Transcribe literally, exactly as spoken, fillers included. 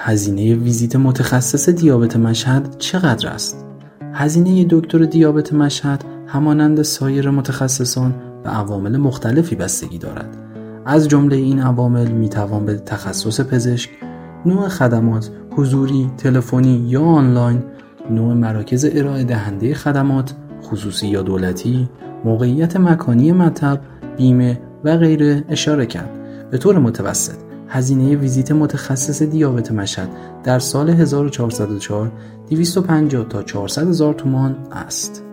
هزینه ویزیت متخصص دیابت مشهد چقدر است؟ هزینه دکتر دیابت مشهد همانند سایر متخصصان به عوامل مختلفی بستگی دارد. از جمله این عوامل میتوان به تخصص پزشک، نوع خدمات، حضوری، تلفنی یا آنلاین، نوع مراکز ارائه دهنده خدمات، خصوصی یا دولتی، موقعیت مکانی مطب، بیمه و غیره اشاره کرد. به طور متوسط هزینه ویزیت متخصص دیابت مشهد در سال هزار و چهارصد و چهار دویست و پنجاه تا چهارصد هزار تومان است.